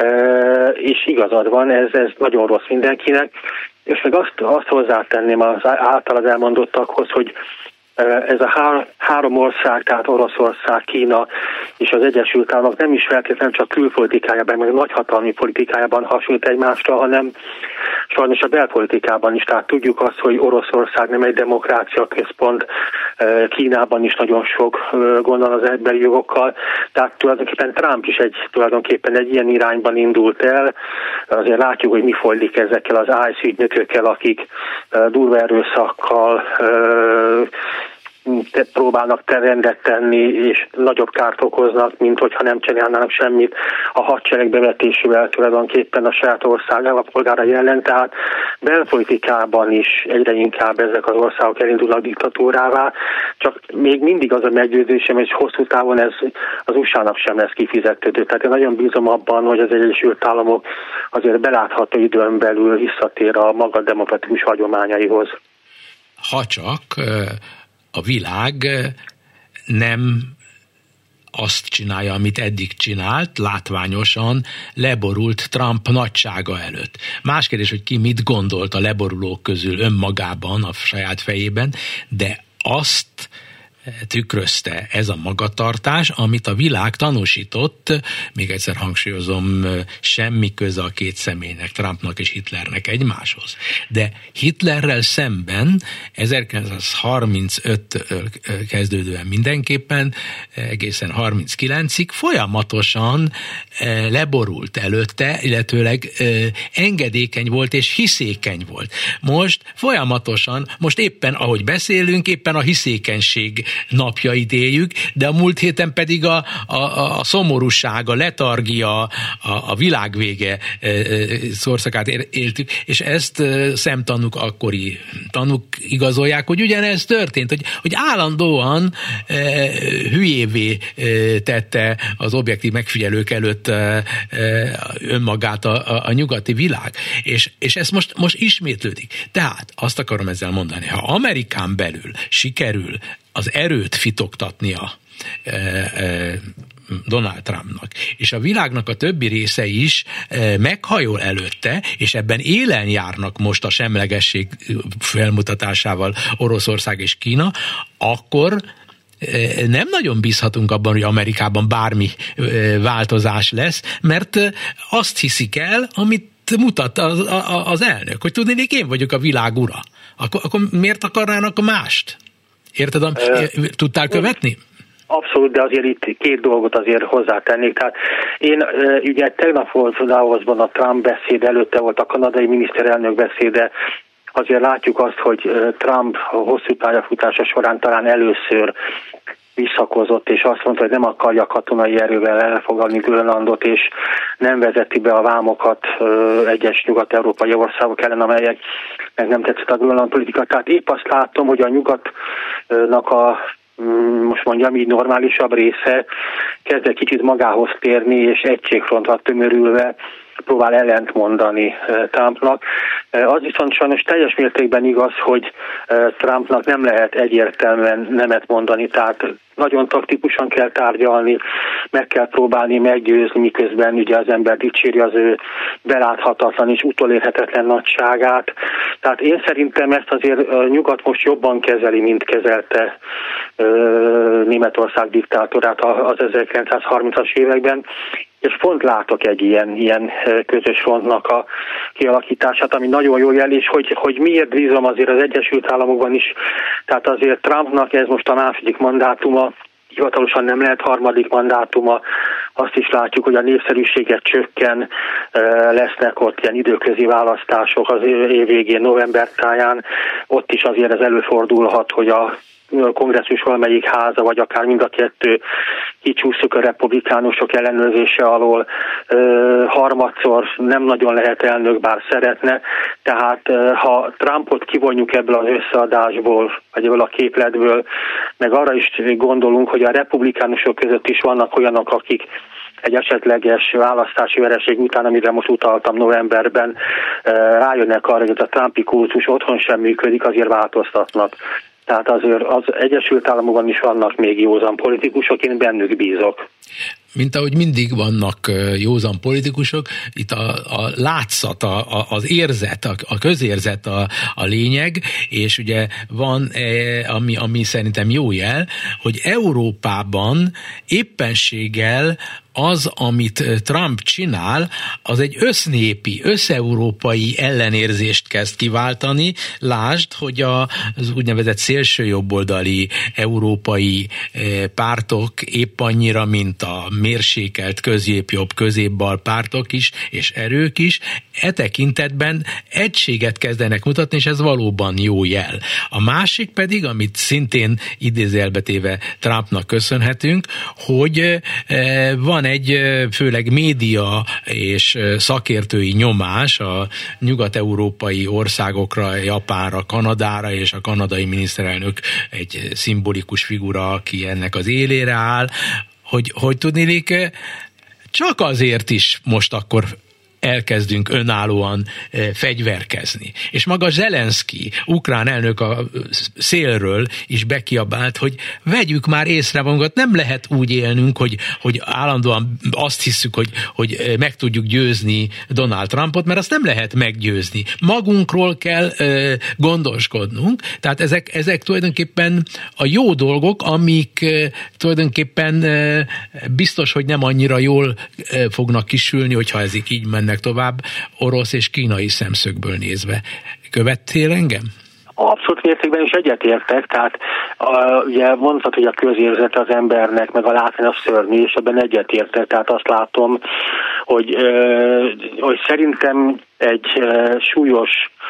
és igazad van, ez nagyon rossz mindenkinek. És meg azt hozzátenném az általad elmondottakhoz, hogy Ez a három ország, tehát Oroszország, Kína és az Egyesült Államok nem is feltétlenül csak külpolitikájában, meg nagyhatalmi politikájában hasonlít egymásra, hanem sajnos a belpolitikában is. Tehát tudjuk azt, hogy Oroszország nem egy demokrácia központ, Kínában is nagyon sok gond van az emberi jogokkal, tehát tulajdonképpen Trump is tulajdonképpen egy ilyen irányban indult el. Azért látjuk, hogy mi folyik ezekkel az ICE ügynökökkel, akik durva erőszakkal próbálnak rendet tenni, és nagyobb kárt okoznak, mint hogyha nem csinálnának semmit a hadsereg bevetésével tulajdonképpen a saját országával, a polgárai ellen. Tehát belpolitikában is egyre inkább ezek az országok elindulnak diktatúrává, csak még mindig az a meggyőzésem, hogy hosszú távon ez az USA-nak sem lesz kifizetődő. Tehát én nagyon bízom abban, hogy az Egyesült Államok azért belátható időn belül visszatér a maga demokratikus hagyományaihoz. Ha csak a világ nem azt csinálja, amit eddig csinált, látványosan leborult Trump nagysága előtt. Más kérdés, hogy ki mit gondolt a leborulók közül önmagában, a saját fejében, de azt tükrözte ez a magatartás, amit a világ tanúsított, még egyszer hangsúlyozom, semmi köze a két személynek, Trumpnak és Hitlernek egymáshoz. De Hitlerrel szemben 1935-től kezdődően mindenképpen egészen 39-ig folyamatosan leborult előtte, illetőleg engedékeny volt és hiszékeny volt. Most folyamatosan, most éppen ahogy beszélünk, éppen a hiszékenység napjait éljük, de a múlt héten pedig a szomorúság, a letargia, a világvége szorszakát éltük, és ezt szemtanúk, akkori tanúk igazolják, hogy ugyanez történt, hogy állandóan hülyévé tette az objektív megfigyelők előtt önmagát a nyugati világ. És ez most ismétlődik. Tehát azt akarom ezzel mondani, ha Amerikán belül sikerül az erőt fitoktatnia Donald Trumpnak, és a világnak a többi része is meghajol előtte, és ebben élen járnak most a semlegesség felmutatásával Oroszország és Kína, akkor nem nagyon bízhatunk abban, hogy Amerikában bármi változás lesz, mert azt hiszik el, amit mutat az elnök, hogy tudnék, én vagyok a világ ura. Akkor miért akarnának mást? Érted? Tudtál követni? Abszolút, de azért itt két dolgot azért hozzátennék. Tehát én ugye tegnap volt Davosban a Trump beszéd, előtte volt a kanadai miniszterelnök beszéde. Azért látjuk azt, hogy Trump a hosszú pályafutása során talán először visszakozott, és azt mondta, hogy nem akarja katonai erővel elfoglalni Grönlandot, és nem vezeti be a vámokat egyes nyugat-európai országok ellen, amelyek meg nem tetszett a Grönland politika. Tehát épp azt látom, hogy a nyugatnak a most mondjam így normálisabb része kezd egy kicsit magához térni, és egységfrontra tömörülve próbál ellent mondani Trumpnak. Az viszont sajnos teljes mértékben igaz, hogy Trumpnak nem lehet egyértelműen nemet mondani, tehát nagyon taktikusan kell tárgyalni, meg kell próbálni meggyőzni, miközben ugye az ember dicséri az ő beláthatatlan és utolérhetetlen nagyságát. Tehát én szerintem ezt azért nyugat most jobban kezeli, mint kezelte Németország diktátorát az 1930-as években, és pont látok egy ilyen közös frontnak a kialakítását, ami nagyon jó jel, és hogy miért bízom azért az Egyesült Államokban is. Tehát azért Trumpnak ez most a második mandátuma, hivatalosan nem lehet harmadik mandátuma, azt is látjuk, hogy a népszerűséget csökken, lesznek ott ilyen időközi választások az év végén, november táján, ott is azért ez előfordulhat, hogy a kongresszus valamelyik háza, vagy akár mind a kettő kicsúszik a republikánusok ellenőrzése alól, harmadszor nem nagyon lehet elnök, bár szeretne, tehát ha Trumpot kivonjuk ebből az összeadásból, vagy ebből a képletből, meg arra is gondolunk, hogy a republikánusok között is vannak olyanok, akik egy esetleges választási vereség után, amire most utaltam novemberben, rájönnek arra, hogy ez a Trumpi kultus otthon sem működik, azért változtatnak. Tehát azért az Egyesült Államokban is vannak még józan politikusok, én bennük bízok. mint ahogy mindig vannak józan politikusok, itt a látszat, az érzet, a közérzet a lényeg, és ugye van, ami szerintem jó jel, hogy Európában éppenséggel az, amit Trump csinál, az egy össznépi, összeurópai ellenérzést kezd kiváltani. Lásd, hogy az úgynevezett szélsőjobboldali európai pártok épp annyira, mint a mérsékelt középjobb, középbal pártok is, és erők is, e tekintetben egységet kezdenek mutatni, és ez valóban jó jel. A másik pedig, amit szintén idézőjelbetéve Trumpnak köszönhetünk, hogy van egy főleg média és szakértői nyomás a nyugat-európai országokra, Japánra, Kanadára, és a kanadai miniszterelnök egy szimbolikus figura, aki ennek az élére áll, hogy tudniillik, csak azért is most akkor elkezdünk önállóan fegyverkezni. És maga Zelenszky, ukrán elnök a szélről is bekiabált, hogy vegyük már észre magunkat, nem lehet úgy élnünk, hogy állandóan azt hiszük, hogy meg tudjuk győzni Donald Trumpot, mert azt nem lehet meggyőzni. Magunkról kell gondoskodnunk, tehát ezek tulajdonképpen a jó dolgok, amik tulajdonképpen biztos, hogy nem annyira jól fognak kisülni, hogyha ezek így mennek tovább, orosz és kínai szemszögből nézve. Követtél engem? Abszolút mértékben is egyetértek, tehát ugye mondtad, hogy a közérzete az embernek, meg a látvány a szörnyű, és ebben egyetértek, tehát azt látom, hogy szerintem egy súlyos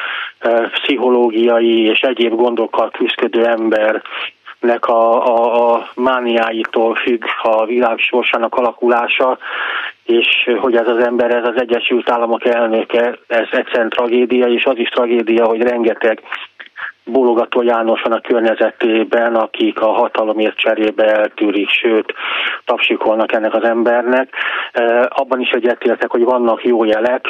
pszichológiai és egyéb gondokkal küzdő embernek a mániáitól függ a világ sorsának alakulása, és hogy ez az ember, ez az Egyesült Államok elnöke, ez egyszerűen tragédia, és az is tragédia, hogy rengeteg bólogató János van a környezetében, akik a hatalomért cserébe eltűrik, sőt, tapsikolnak ennek az embernek. Abban is egyetértek, hogy vannak jó jelek,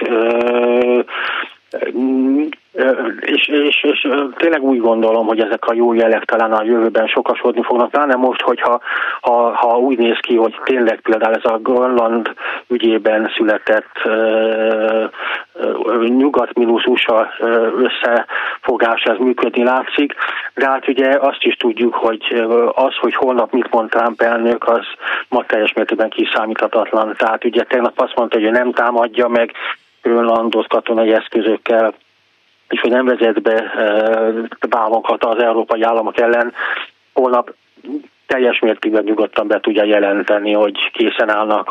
és tényleg úgy gondolom, hogy ezek a jó jelek talán a jövőben sokasodni fognak, pláne most, hogyha úgy néz ki, hogy tényleg például ez a Grönland ügyében született nyugat-USA összefogás, ez működni látszik, de hát ugye azt is tudjuk, hogy hogy holnap mit mond Trump elnök, az ma teljes mértékben kiszámíthatatlan. Tehát ugye tegnap azt mondta, hogy ő nem támadja meg Grönlandot katonai eszközökkel, és hogy nem vezet be vámokat az európai államok ellen, holnap teljes mértékben nyugodtan be tudja jelenteni, hogy készen állnak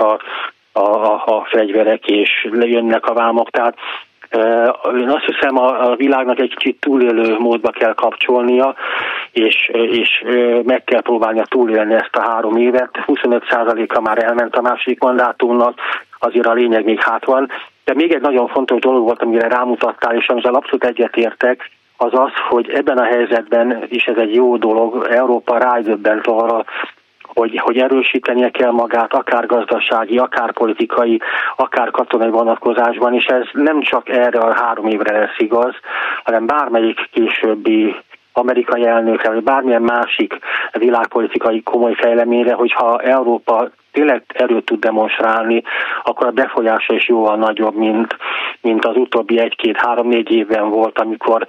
a fegyverek, és jönnek a vámok. Tehát én azt hiszem, a világnak egy kicsit túlélő módba kell kapcsolnia, és meg kell próbálnia túlélni ezt a 3 évet. 25%-a már elment a második mandátumnak, azért a lényeg még hát van. De még egy nagyon fontos dolog volt, amire rámutattál, és amivel abszolút egyetértek, az az, hogy ebben a helyzetben is ez egy jó dolog, Európa rájdöbbent arra, hogy erősítenie kell magát, akár gazdasági, akár politikai, akár katonai vonatkozásban, és ez nem csak erre a 3 évre lesz igaz, hanem bármelyik későbbi amerikai elnökre, vagy bármilyen másik világpolitikai komoly fejleményre, hogyha Európa tényleg erőt tud demonstrálni, akkor a befolyása is jóval nagyobb, mint az utóbbi 1-2-3-4 évben volt, amikor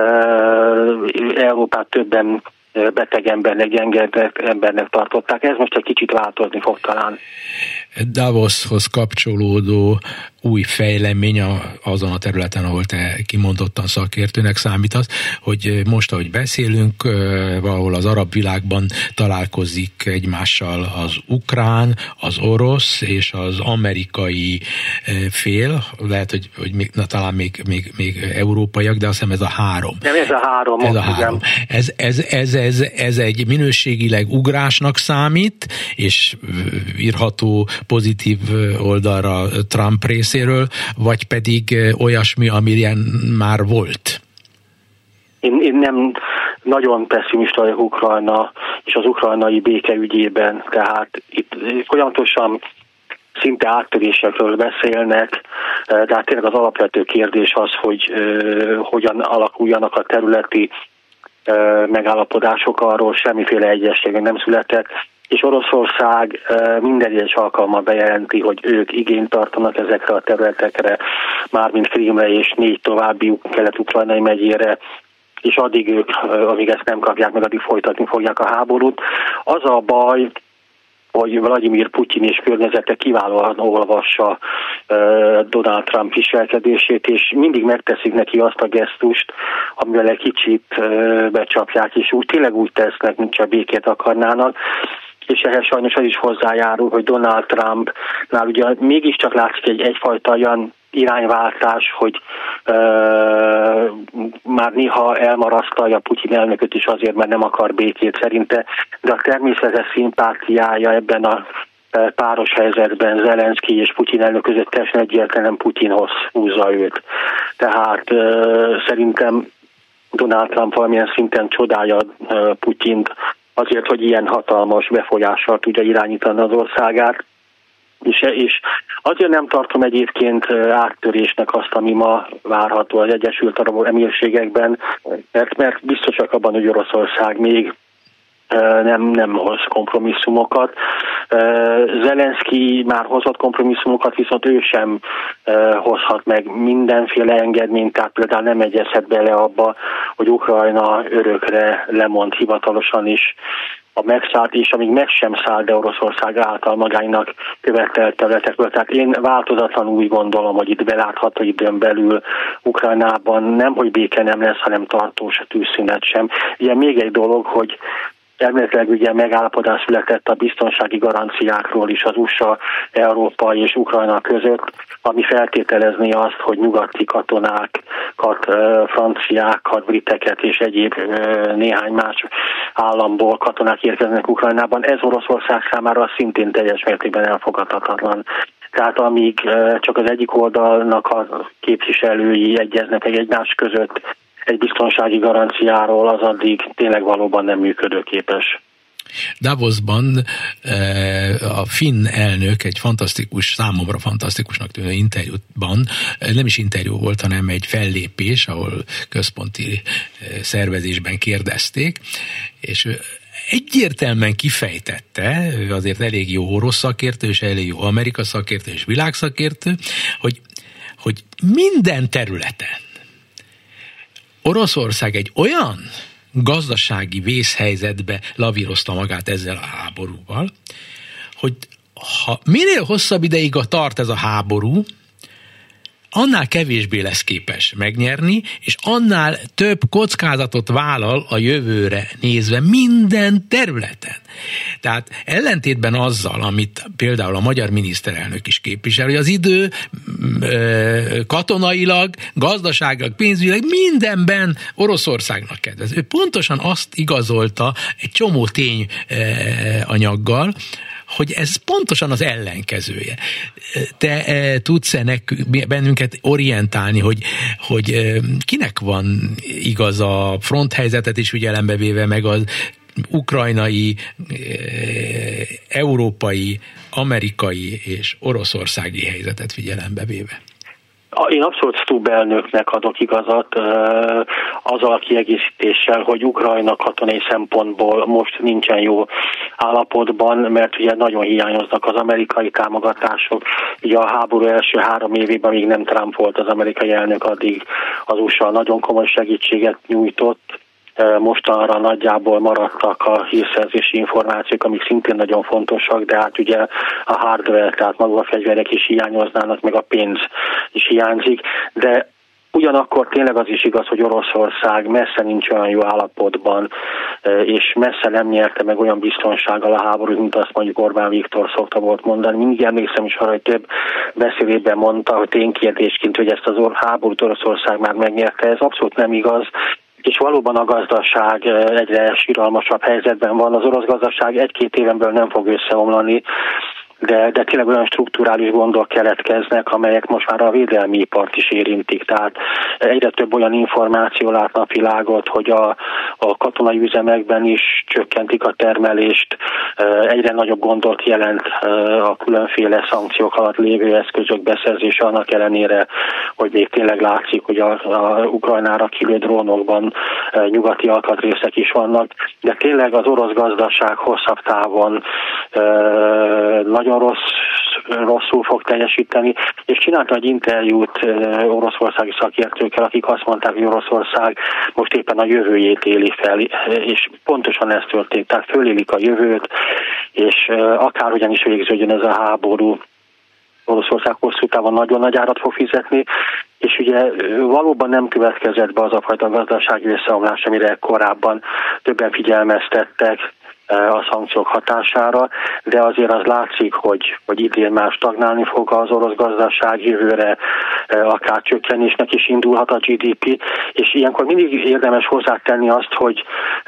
Európát többen beteg embernek, gyenge embernek tartották. Ez most egy kicsit változni fog talán. Davoshoz kapcsolódó új fejlemény azon a területen, ahol te kimondottan szakértőnek számítasz, hogy most, ahogy beszélünk, valahol az arab világban találkozik egymással az ukrán, az orosz és az amerikai fél, lehet, hogy talán még európaiak, de azt hiszem ez a 3. Nem, ez a 3. Ez a 3. Ez egy minőségileg ugrásnak számít, és írható pozitív oldalra Trump részéről, vagy pedig olyasmi, amilyen már volt? Én nem nagyon pessimista vagyok Ukrajna és az ukrajnai béke ügyében, tehát itt folyamatosan szinte áttörésekről beszélnek, de hát tényleg az alapvető kérdés az, hogy hogyan alakuljanak a területi megállapodások, arról semmiféle egyesség nem született. és Oroszország minden egyes alkalommal bejelenti, hogy ők igényt tartanak ezekre a területekre, mármint Krímre és 4 további kelet-ukrajnai megyére, és addig ők, amíg ezt nem kapják meg, addig folytatni fogják a háborút. Az a baj, hogy Vladimir Putyin és környezete kiválóan olvassa Donald Trump viselkedését, és mindig megteszik neki azt a gesztust, amivel egy kicsit becsapják, és tényleg úgy tesznek, mint csak békét akarnának. És ehhez sajnos az is hozzájárul, hogy Donald Trumpnál ugye mégiscsak látszik egyfajta olyan irányváltás, hogy már néha elmarasztalja Putyin elnököt is azért, mert nem akar békét szerinte, de a természetes szimpátiája ebben a páros helyzetben Zelenszky és Putyin elnök között teljesen egyértelműen Putyinhoz húzza őt. Tehát szerintem Donald Trump valamilyen szinten csodálja Putyint azért, hogy ilyen hatalmas befolyással tudja irányítani az országát. És azért nem tartom egyébként áttörésnek azt, ami ma várható az Egyesült Arab Emírségekben, mert biztosak abban, hogy Oroszország még nem hoz kompromisszumokat. Zelenszky már hozott kompromisszumokat, viszont ő sem hozhat meg mindenféle engedményt, tehát például nem egyezhet bele abba, hogy Ukrajna örökre lemond hivatalosan is a megszállt, és amíg meg sem száll, de Oroszország által magának követelt területekből. Tehát én változatlanul úgy gondolom, hogy itt belátható időn belül Ukrajnában nem, hogy béke nem lesz, hanem tartós a tűzszünet sem. Ilyen még egy dolog, hogy elméletileg ugye megállapodás született a biztonsági garanciákról is az USA, Európa és Ukrajna között, ami feltételezné azt, hogy nyugati katonákat, franciákat, briteket és egyéb néhány más államból katonák érkeznek Ukrajnában. Ez Oroszország számára szintén teljes mértékben elfogadhatatlan. Tehát amíg csak az egyik oldalnak a képviselői egyeznek meg egymás között egy biztonsági garanciáról, az addig tényleg valóban nem működőképes. Davosban a finn elnök egy fantasztikus, számomra fantasztikusnak tűnő interjúban, nem is interjú volt, hanem egy fellépés, ahol központi szervezésben kérdezték, és egyértelműen kifejtette, ő azért elég jó orosz szakértő, és elég jó Amerika szakértő, és világszakértő, hogy minden területen Oroszország egy olyan gazdasági vészhelyzetbe lavírozta magát ezzel a háborúval, hogy ha minél hosszabb ideig tart ez a háború, annál kevésbé lesz képes megnyerni, és annál több kockázatot vállal a jövőre nézve minden területen. Tehát ellentétben azzal, amit például a magyar miniszterelnök is képvisel, hogy az idő katonailag, gazdaságilag, pénzügyileg mindenben Oroszországnak kedvez. Ő pontosan azt igazolta egy csomó tényanyaggal, hogy ez pontosan az ellenkezője. Te tudsz bennünket orientálni, hogy kinek van igaz a fronthelyzetet is figyelembe véve, meg az ukrajnai, európai, amerikai és oroszországi helyzetet figyelembe véve? Én abszolút Stubb elnöknek adok igazat azzal a kiegészítéssel, hogy Ukrajna katonai szempontból most nincsen jó állapotban, mert ugye nagyon hiányoznak az amerikai támogatások. Ugye a háború első 3 évében, még nem Trump volt az amerikai elnök, addig az USA nagyon komoly segítséget nyújtott. Mostanra nagyjából maradtak a hírszerzési információk, amik szintén nagyon fontosak, de hát ugye a hardware, tehát maga a fegyverek is hiányoznának, meg a pénz is hiányzik, de ugyanakkor tényleg az is igaz, hogy Oroszország messze nincs olyan jó állapotban, és messze nem nyerte meg olyan biztonsággal a háborút, mint azt mondjuk Orbán Viktor szokta volt mondani. Mindig emlékszem is arra, hogy több beszélében mondta, hogy ténykérdésként, hogy ezt az háborút Oroszország már megnyerte. Ez abszolút nem igaz. És valóban a gazdaság egyre siralmasabb helyzetben van. Az orosz gazdaság 1-2 éven belül nem fog összeomlani, de tényleg olyan strukturális gondok keletkeznek, amelyek most már a védelmi ipart is érintik. Tehát egyre több olyan információ lát napvilágot, hogy a katonai üzemekben is csökkentik a termelést, egyre nagyobb gondot jelent a különféle szankciók alatt lévő eszközök beszerzése, annak ellenére, hogy még tényleg látszik, hogy a Ukrajnára kilő drónokban nyugati alkatrészek is vannak, de tényleg az orosz gazdaság hosszabb távon nagyon rosszul fog teljesíteni, és csináltam egy interjút oroszországi szakértőkkel, akik azt mondták, hogy Oroszország most éppen a jövőjét éli fel, és pontosan ez történt, tehát fölélik a jövőt, és akárhogyan is végződjön ez a háború, Oroszország hosszú távon nagyon nagy árat fog fizetni, és ugye valóban nem következett be az a fajta gazdasági összeomlás, amire korábban többen figyelmeztettek a szankciók hatására, de azért az látszik, hogy idén már stagnálni fog az orosz gazdaság, jövőre akár csökkenésnek is indulhat a GDP, és ilyenkor mindig érdemes hozzátenni azt, hogy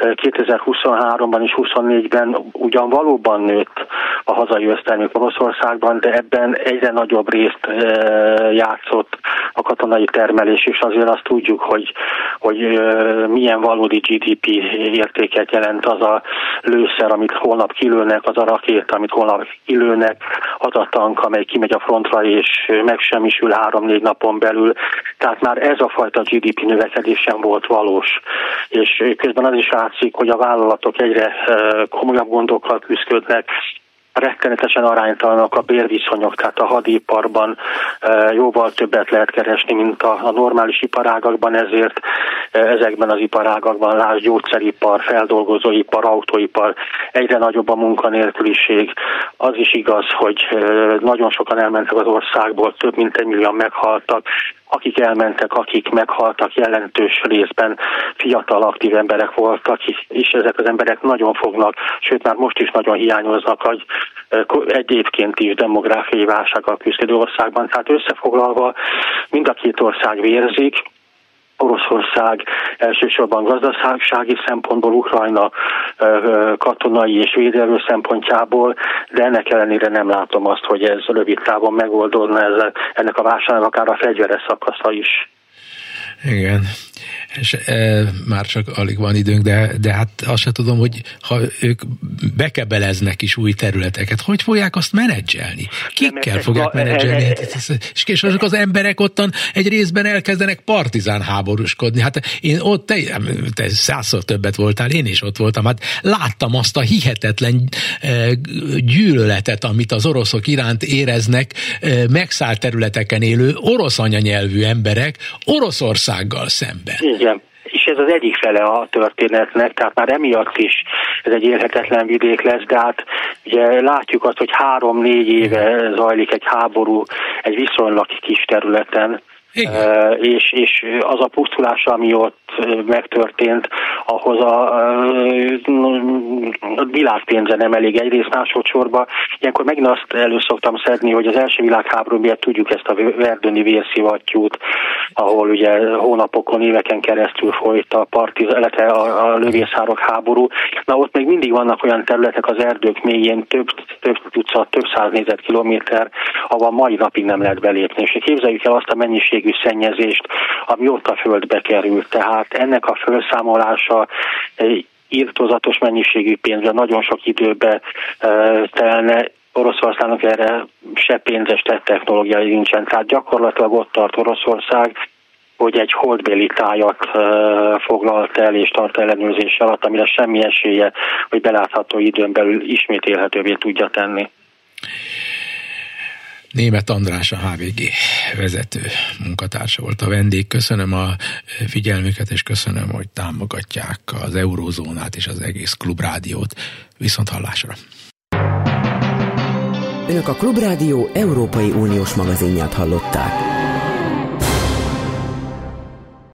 2023-ban és 2024-ben ugyan valóban nőtt a hazai össztermék Oroszországban, de ebben egyre nagyobb részt játszott a katonai termelés, és azért azt tudjuk, hogy milyen valódi GDP értéket jelent az a lőszer, amit holnap kilőnek, az a rakéta, amit holnap kilőnek, az a tank, amely kimegy a frontra és megsemmisül 3-4 napon belül. Tehát már ez a fajta GDP növekedés sem volt valós. És közben az is látszik, hogy a vállalatok egyre komolyabb gondokkal küzdködnek, rettenetesen aránytalanak a bérviszonyok, tehát a hadiparban jóval többet lehet keresni, mint a normális iparágakban, ezért ezekben az iparágakban, lásd gyógyszeripar, feldolgozóipar, autóipar, egyre nagyobb a munkanélküliség. Az is igaz, hogy nagyon sokan elmentek az országból, több mint 1 millióan meghaltak, akik elmentek, akik meghaltak, jelentős részben fiatal, aktív emberek voltak, és ezek az emberek nagyon fognak, sőt már most is nagyon hiányoznak egyébként is demográfiai válsággal küzdő országban. Tehát összefoglalva mind a két ország vérzik, Oroszország elsősorban gazdasági szempontból, Ukrajna katonai és védelő szempontjából, de ennek ellenére nem látom azt, hogy ez rövid távon megoldódna ennek a válságnak akár a fegyveres szakasza is. Igen, és már csak alig van időnk, de hát azt sem tudom, hogy ha ők bekebeleznek is új területeket, hogy fogják azt menedzselni? Kikkel fogják menedzselni? És azok az emberek ottan egy részben elkezdenek partizán háborúskodni. Hát én ott, te 100-szor többet voltál, én is ott voltam, hát láttam azt a hihetetlen gyűlöletet, amit az oroszok iránt éreznek megszállt területeken élő orosz anyanyelvű emberek Oroszországgal szemben. Igen. És ez az egyik fele a történetnek, tehát már emiatt is ez egy élhetetlen vidék lesz, de hát ugye látjuk azt, hogy 3-4 éve zajlik egy háború egy viszonylag kis területen, és az a pusztulás, ami ott megtörtént, ahhoz a világpénze nem elég egyrészt, másodszorban. Ilyenkor megint azt elő szoktam szedni, hogy az első világháború miatt tudjuk ezt a verdőni vérszivattyút, ahol ugye hónapokon, éveken keresztül folyt a lövészárok háború. Na ott még mindig vannak olyan területek az erdők mélyén, több tucat, több 100 négyzetkilométer, ahol mai napig nem lehet belépni. És képzeljük el azt a mennyiségű szennyezést, ami ott a földbe került. Tehát ennek a felszámolása irtózatos mennyiségű pénzre, nagyon sok időbe telne. Oroszországnak erre se pénzes, se technológiai nincsen. Tehát gyakorlatilag ott tart Oroszország, hogy egy holdbéli tájat foglalt el és tart ellenőrzés alatt, amire semmi esélye, hogy belátható időn belül ismét élhetővé tudja tenni. Németh András, a HVG vezető munkatársa volt a vendég. Köszönöm a figyelmüket, és köszönöm, hogy támogatják az Eurózónát és az egész Klubrádiót. Viszont hallásra! Önök a Klubrádió Európai Uniós magazinját hallották.